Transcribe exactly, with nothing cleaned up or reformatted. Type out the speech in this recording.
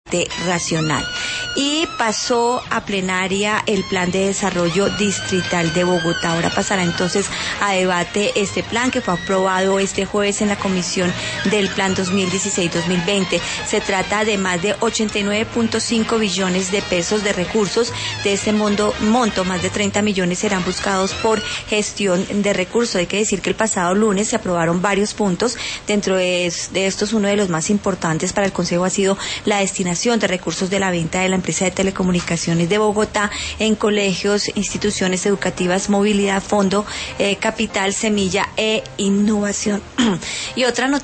racional. Y pasó a plenaria el Plan de Desarrollo Distrital de Bogotá. Ahora pasará entonces a debate este plan que fue aprobado este jueves en la Comisión del Plan dos mil dieciséis dos mil veinte. Se trata de más de ochenta y nueve punto cinco billones de pesos de recursos. De este monto, monto, más de treinta millones serán buscados por gestión de recursos. Hay que decir que el pasado lunes se aprobaron varios puntos. Dentro de, de estos, uno de los más importantes para el Consejo ha sido la destinación de recursos de la venta de la empresa de telecomunicaciones de Bogotá en colegios, instituciones educativas, movilidad, fondo, eh, capital, semilla e innovación. Y otra noticia